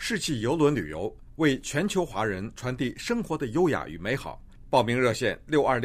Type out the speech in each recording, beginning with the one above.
世纪邮轮旅游，为全球华人传递生活的优雅与美好。报名热线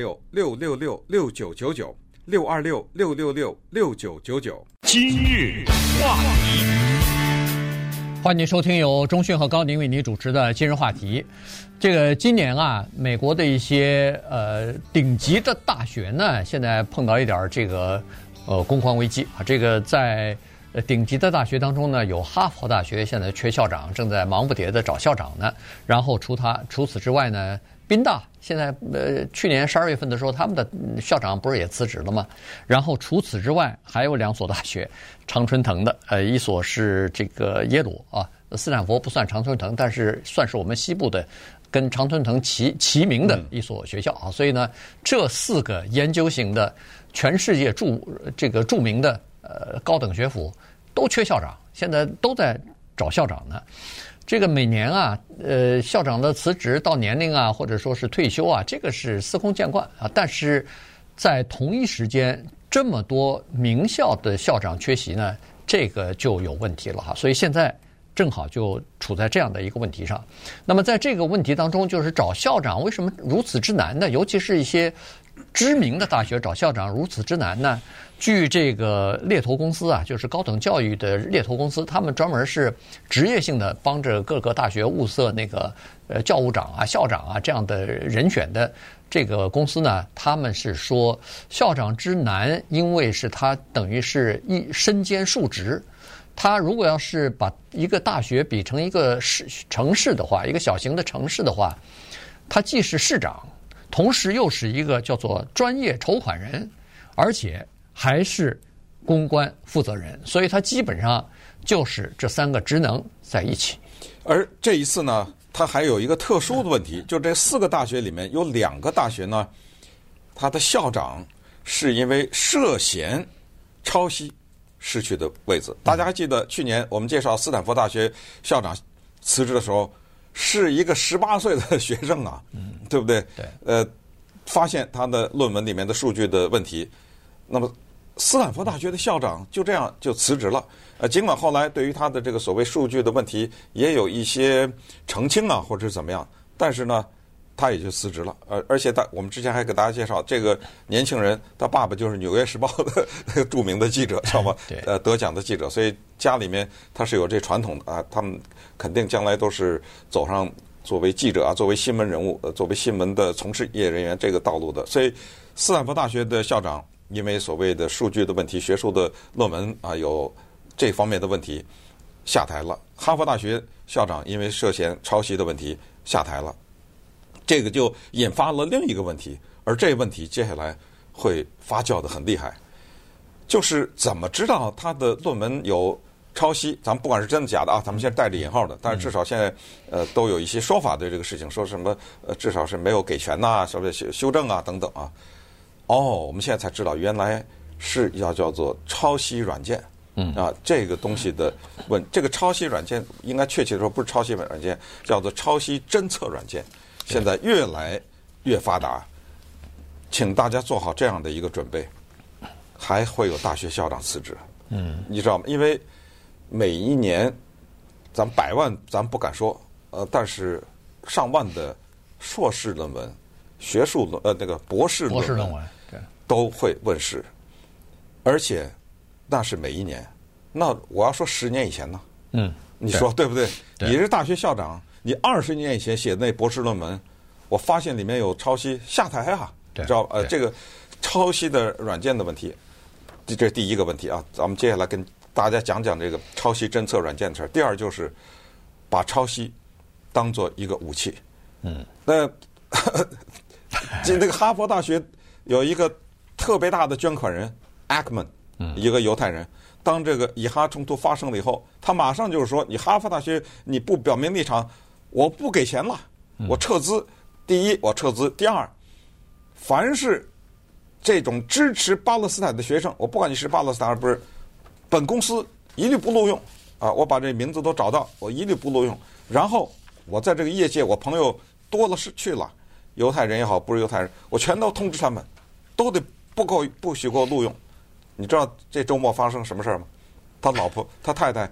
626-666-6999，626-666-6999。 今日话题， 欢迎收听由钟迅和高宁为你主持的今日话题。这个今年啊，美国的一些顶级的大学呢，现在碰到一点这个公关危机啊。这个在顶级的大学当中呢，有哈佛大学现在缺校长，正在忙不迭的找校长呢。然后除此之外呢，宾大现在去年12月份的时候，他们的校长不是也辞职了吗？然后除此之外，还有2所大学，常春藤的一所是这个耶鲁啊，斯坦福不算常春藤，但是算是我们西部的跟常春藤齐名的一所学校啊。所以呢，这4个研究型的全世界著名的高等学府都缺校长，现在都在找校长呢。这个每年啊，校长的辞职到年龄啊，或者说是退休啊，这个是司空见惯啊。但是在同一时间，这么多名校的校长缺席呢，这个就有问题了哈。所以现在正好就处在这样的一个问题上。那么在这个问题当中，就是找校长为什么如此之难呢？尤其是一些知名的大学找校长如此之难呢？据这个猎头公司啊，就是高等教育的猎头公司，他们专门是职业性的帮着各个大学物色那个教务长啊、校长啊这样的人选的这个公司呢，他们是说校长之难，因为是他等于是身兼数职。他如果要是把一个大学比成一个城市的话，一个小型的城市的话，他既是市长，同时又是一个叫做专业筹款人，而且还是公关负责人，所以他基本上就是这3个职能在一起。 而这一次呢，他还有一个特殊的问题，就这4个大学里面有2个大学呢，他的校长是因为涉嫌抄袭失去的位置。大家还记得去年我们介绍斯坦福大学校长辞职的时候，是一个18岁的学生啊，对不对？ 对。 发现他的论文里面的数据的问题，那么斯坦福大学的校长就这样就辞职了。尽管后来对于他的这个所谓数据的问题也有一些澄清啊，或者是怎么样，但是呢，他也就辞职了。而且我们之前还给大家介绍，这个年轻人他爸爸就是《纽约时报》的那个著名的记者，知道吗？得奖的记者，所以家里面他是有这传统的啊，他们肯定将来都是走上作为记者啊，作为新闻人物，作为新闻的从事业人员这个道路的。所以斯坦福大学的校长因为所谓的数据的问题、学术的论文啊有这方面的问题下台了。哈佛大学校长因为涉嫌抄袭的问题下台了。这个就引发了另一个问题，而这个问题接下来会发酵得很厉害，就是怎么知道他的论文有抄袭？咱们不管是真的假的啊，咱们现在带着引号的，但是至少现在都有一些说法对这个事情，说什么至少是没有给权呐，什么修正啊等等啊。我们现在才知道原来是要叫做抄袭软件。这个东西的这个抄袭软件应该确切的说不是抄袭软件，叫做抄袭侦测软件。现在越来越发达，请大家做好这样的一个准备，还会有大学校长辞职。你知道吗？因为每一年咱们100万咱不敢说，但是上万的硕士论文、学术那个博士论文对都会问世，而且那是每一年。那我要说10年以前呢？你说对不对？你是大学校长，你20年以前写的那博士论文，我发现里面有抄袭，下台啊，知道这个抄袭的软件的问题，这是第一个问题啊。咱们接下来跟大家讲讲这个抄袭侦测软件的事儿。第二就是把抄袭当做一个武器。那个哈佛大学有一个特别大的捐款人 Ackman，一个犹太人。当这个以哈冲突发生了以后，他马上就是说，你哈佛大学你不表明立场，我不给钱了，我撤资。第一，我撤资；第二，凡是这种支持巴勒斯坦的学生，我不管你是巴勒斯坦而不是，本公司一律不录用啊！我把这名字都找到，我一律不录用。然后我在这个业界，我朋友多了是去了，犹太人也好，不是犹太人，我全都通知他们，都得不许给我录用。你知道这周末发生什么事儿吗？他老婆他太太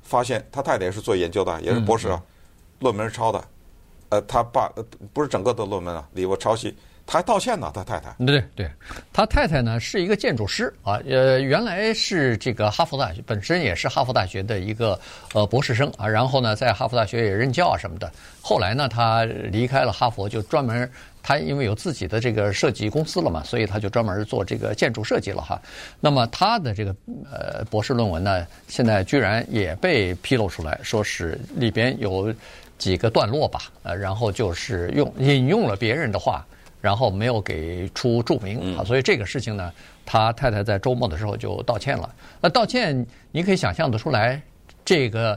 发现他太太也是做研究的，也是博士啊，论文是抄的，他爸不是整个的论文啊，里边抄袭，他还道歉呢，他太太。 对，他太太呢是一个建筑师啊，原来是这个哈佛大学，本身也是哈佛大学的一个博士生啊，然后呢在哈佛大学也任教啊什么的。后来呢他离开了哈佛，就专门他因为有自己的这个设计公司了嘛，所以他就专门做这个建筑设计了哈。那么他的这个博士论文呢，现在居然也被披露出来，说是里边有几个段落吧，然后就是引用了别人的话。然后没有给出注明啊，所以这个事情呢，他太太在周末的时候就道歉了。那道歉，你可以想象得出来，这个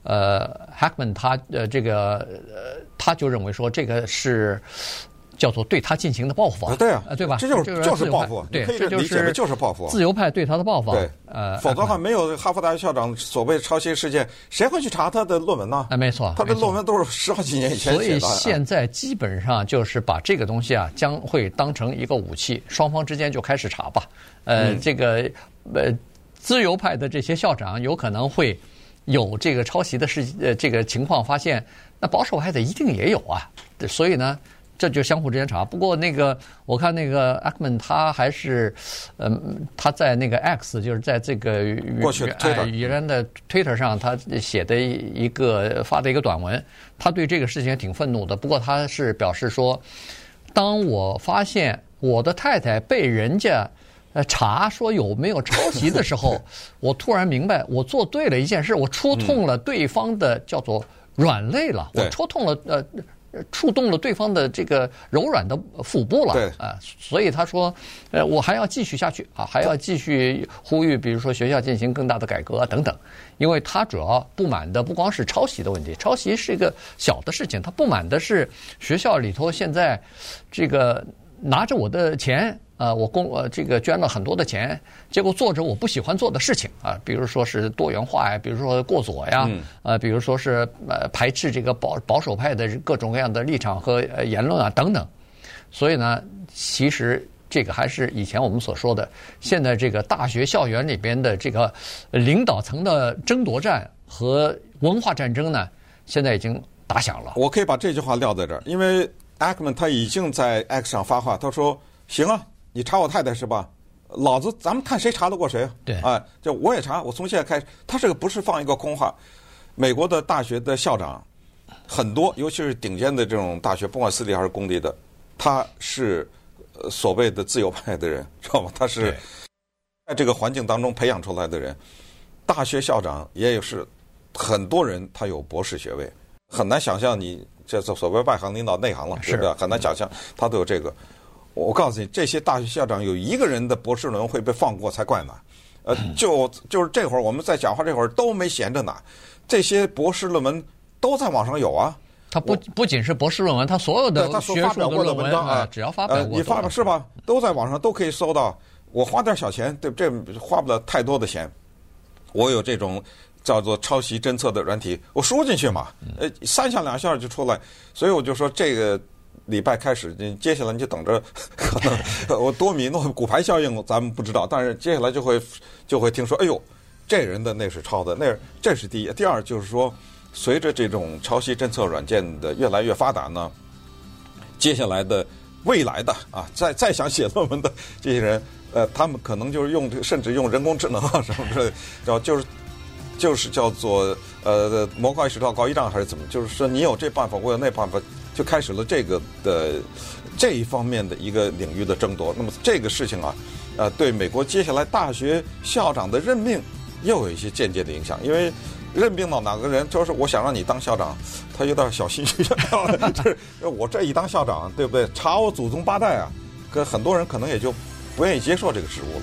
Heckman 他就认为说这个是叫做对他进行的报复， 对啊， 对吧？ 这就是报复， 对， 可以理解的就是报复。 自由派对他的报复， 对，否则的话没有哈佛大学校长所谓抄袭事件，谁会去查他的论文呢？ 没错， 他的论文都是10好几年以前写的。 所以现在基本上就是把这个东西啊，将会当成一个武器，双方之间就开始查吧。这个自由派的这些校长有可能会有这个抄袭的这个情况发现，那保守派的一定也有啊，所以呢。这就相互之间查。不过那个我看那个 Ackman 他还是，他在那个 X 就是在这个原的 Twitter 上他写的发的一个短文，他对这个事情挺愤怒的。不过他是表示说，当我发现我的太太被人家查说有没有抄袭的时候，我突然明白我做对了一件事，我触痛了对方的叫做软肋了，我触动了对方的这个柔软的腹部了， 对所以他说，我还要继续下去啊，还要继续呼吁，比如说学校进行更大的改革等等，因为他主要不满的不光是抄袭的问题，抄袭是一个小的事情，他不满的是学校里头现在这个拿着我的钱。我这个捐了很多的钱，结果做着我不喜欢做的事情啊，比如说是多元化呀，比如说过左呀，比如说是排斥这个保守派的各种各样的立场和言论啊等等。所以呢，其实这个还是以前我们所说的，现在这个大学校园里边的这个领导层的争夺战和文化战争呢，现在已经打响了。 我可以把这句话撂在这儿，因为 Ackman 他已经在 X 上发话，他说：“行啊。”你查我太太是吧？老子咱们看谁查得过谁。 对， 就我也查，我从现在开始，他这个不是放一个空话。美国的大学的校长很多，尤其是顶尖的这种大学，不管私立还是公立的，他是所谓的自由派的人，知道吗？他是在这个环境当中培养出来的人。大学校长也有是很多人，他有博士学位，很难想象你这所谓外行领导内行了，对不对？很难想象他都有这个。我告诉你，这些大学校长有一个人的博士论文会被放过才怪呢。就是这会儿我们在讲话这会儿都没闲着呢，这些博士论文都在网上有啊。 他不仅是博士论文，他所有的学术的论文啊，只要发表过， 你发表是吧？都在网上都可以搜到。我花点小钱，对，这花不了太多的钱。我有这种叫做抄袭侦测的软体，我输进去嘛，3下2下就出来。所以我就说这个。礼拜开始，接下来你就等着，可能我多米诺骨牌效应咱们不知道，但是接下来就会听说，哎呦，这人的那是抄的，这是第一。第二就是说，随着这种抄袭侦测软件的越来越发达呢，接下来的未来的再想写论文的这些人，他们可能就是甚至用人工智能啊什么之类的，然后就是叫做魔高一尺道高一丈还是怎么，就是说你有这办法，我有那办法。就开始了这个的这一方面的一个领域的争夺。那么这个事情啊，对美国接下来大学校长的任命又有一些间接的影响，因为任命到哪个人，就是我想让你当校长，他有点小心虚，就是我这一当校长，对不对？查我祖宗8代啊，可很多人可能也就不愿意接受这个职务了。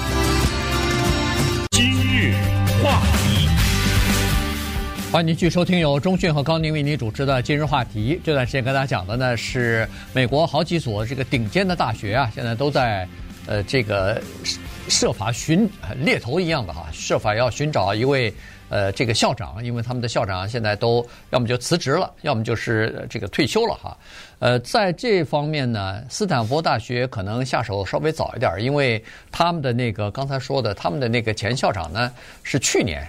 今日话题。 欢迎您继续收听由钟迅和高宁为您主持的今日话题。这段时间跟大家讲的呢是美国好几所这个顶尖的大学啊，现在都在这个设法猎头一样的设法要寻找一位这个校长，因为他们的校长现在都要么就辞职了，要么就是这个退休了哈。在这方面呢，斯坦福大学可能下手稍微早一点，因为他们的那个刚才说的，他们的那个前校长呢是去年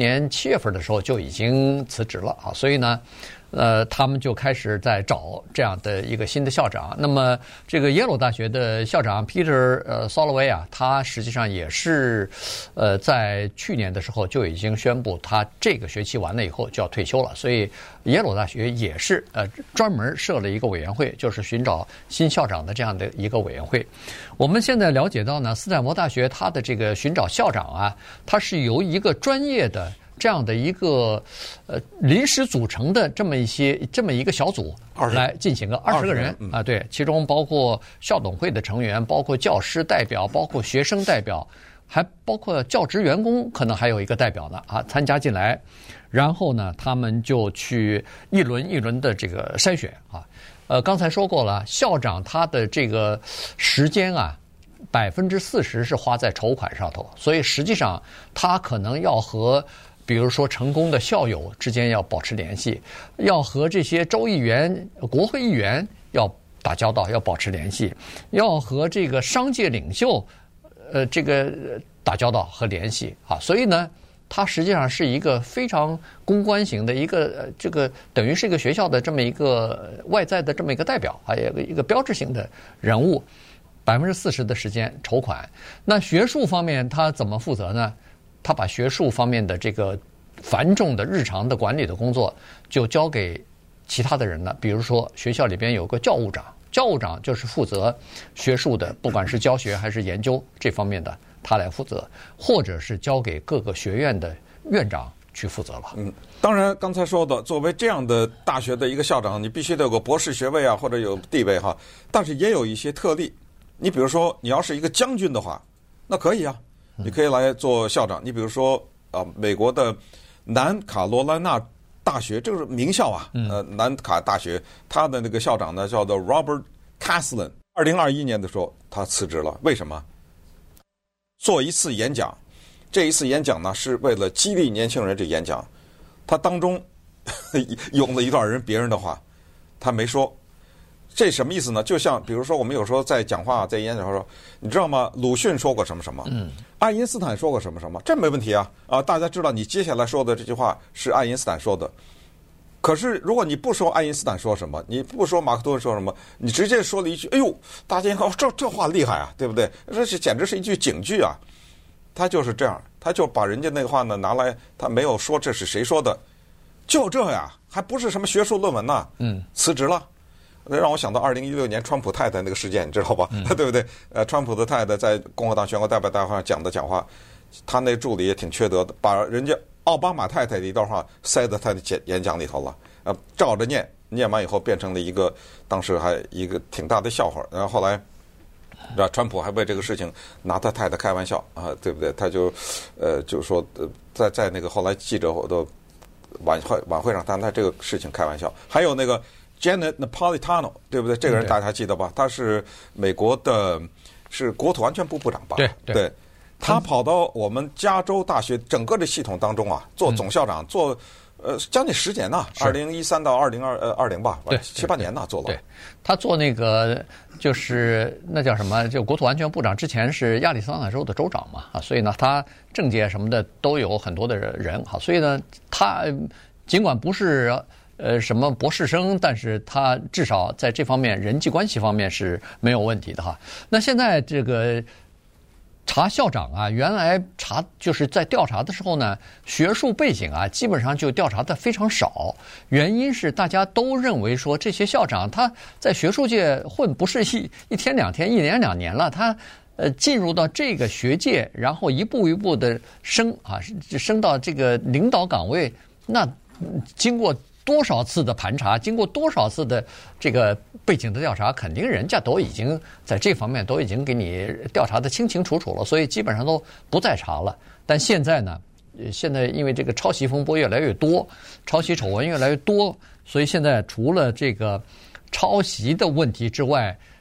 7月份的时候就已经辞职了啊，所以呢。他们就开始在找这样的一个新的校长。那么，这个耶鲁大学的校长 Peter Salovey 啊，他实际上也是在去年的时候就已经宣布，他这个学期完了以后就要退休了。所以，耶鲁大学也是专门设了一个委员会，就是寻找新校长的这样的一个委员会。我们现在了解到呢，斯坦福大学它的这个寻找校长啊，它是由一个专业的。这样的一个临时组成的这么一个小组来进行20个人啊，对，其中包括校董会的成员，包括教师代表，包括学生代表，还包括教职员工，可能还有一个代表呢啊，参加进来，然后呢，他们就去一轮一轮的这个筛选啊。刚才说过了，校长他的这个时间啊。40%是花在筹款上头，所以实际上他可能要和比如说成功的校友之间要保持联系，要和这些州议员、国会议员要打交道，要保持联系，要和这个商界领袖这个打交道和联系啊，所以呢，他实际上是一个非常公关型的一个这个等于是一个学校的这么一个外在的这么一个代表啊，一个标志性的人物。40%的时间筹款，那学术方面他怎么负责呢？他把学术方面的这个繁重的日常的管理的工作就交给其他的人了。比如说学校里边有个教务长，教务长就是负责学术的，不管是教学还是研究这方面的，他来负责，或者是交给各个学院的院长去负责了。 当然刚才说的，作为这样的大学的一个校长，你必须得有个博士学位啊，或者有地位哈。但是也有一些特例。你比如说，你要是一个将军的话，那可以啊，你可以来做校长。你比如说，美国的南卡罗来纳大学，这个是名校啊，南卡大学，他的那个校长呢叫做 Robert Kaplan。2021年的时候，他辞职了，为什么？做一次演讲，这一次演讲呢是为了激励年轻人。这演讲，他当中用了一段别人的话，他没说。这什么意思呢？就像比如说，我们有时候在讲话、在演讲说，你知道吗？鲁迅说过什么什么，爱因斯坦说过什么什么，这没问题啊！大家知道你接下来说的这句话是爱因斯坦说的。可是如果你不说爱因斯坦说什么，你不说马克吐温说什么，你直接说了一句，哎呦，大家一看，这话厉害啊，对不对？这是简直是一句警句啊！他就是这样，他就把人家那个话呢拿来，他没有说这是谁说的，就这呀，还不是什么学术论文呢，辞职了。让我想到2016年川普太太那个事件，你知道吧？对不对？川普的太太在共和党全国代表大会上讲的讲话，他那助理也挺缺德的，把人家奥巴马太太的一段话塞在他的演讲里头了，照着念完以后变成了一个当时还一个挺大的笑话。然后后来，川普还为这个事情拿他太太开玩笑啊，对不对？他就说在那个后来记者的晚会上，他这个事情开玩笑。还有那个。Janet Napolitano， 对不对？这个人大家还记得吧？他是美国的，是国土安全部部长吧？对，他跑到我们加州大学整个的系统当中啊，做总校长，做将近10年呐，2013到2020吧，对，7、8年呐，做了。 对，他做那个就是那叫什么？就国土安全部长之前是亚利桑那州的州长嘛，啊，所以呢，他政界什么的都有很多的人哈，所以呢，他尽管不是。什么博士生，但是他至少在这方面人际关系方面是没有问题的哈。那现在这个查校长啊，原来查就是在调查的时候呢，学术背景啊，基本上就调查的非常少。原因是大家都认为说这些校长他在学术界混不是一天两天、1年2年了，他进入到这个学界，然后一步一步的升到这个领导岗位，那经过多少次的盘查，经过多少次的这个背景的调查，肯定人家都已经在这方面都已经给你调查的清清楚楚了，所以基本上都不再查了。但现在呢，现在因为这个抄袭风波越来越多，抄袭丑闻越来越多，所以现在除了这个抄袭的问题之外，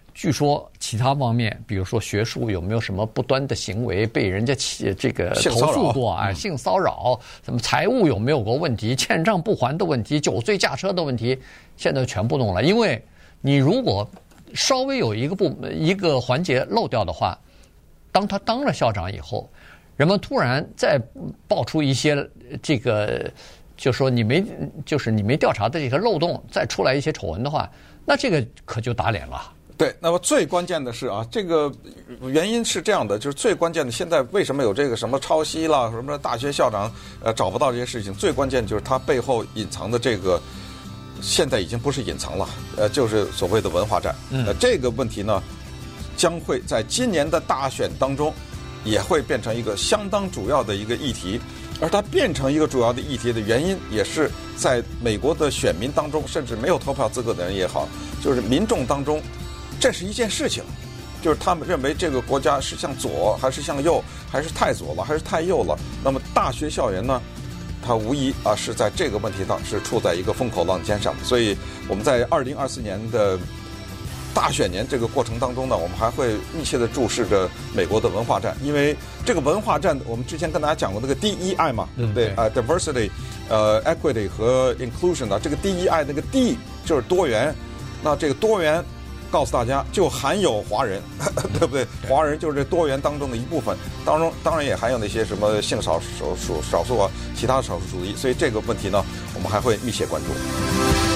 据说其他方面，比如说学术有没有什么不端的行为被人家这个投诉过啊？性骚扰，什么财务有没有过问题，欠账不还的问题，酒醉驾车的问题，现在全部弄了。因为你如果稍微有一个环节漏掉的话，当他当了校长以后，人们突然再爆出一些这个，就说你没调查的这个漏洞，再出来一些丑闻的话，那这个可就打脸了。 对，那么最关键的是啊，这个原因是这样的，就是最关键的，现在为什么有这个什么抄袭啦，什么大学校长找不到这些事情，最关键就是它背后隐藏的这个，现在已经不是隐藏了，就是所谓的文化战。这个问题呢，将会在今年的大选当中，也会变成一个相当主要的一个议题。而它变成一个主要的议题的原因，也是在美国的选民当中，甚至没有投票资格的人也好，就是民众当中，这是一件事情，就是他们认为这个国家是向左还是向右，还是太左了还是太右了。那么大学校园呢，它无疑是在这个问题上是处在一个风口浪尖上。所以我们在2024年的大选年这个过程当中呢，我们还会密切的注视着美国的文化战，因为这个文化战，我们之前跟大家讲过那个 DEI 嘛，对不对？Diversity、equity 和 inclusion 这个 DEI 那个 D 就是多元，那这个多元告诉大家就含有华人，对不对？华人就是这多元当中的一部分，当然也含有那些什么性少数其他少数主义，所以这个问题呢，我们还会密切关注。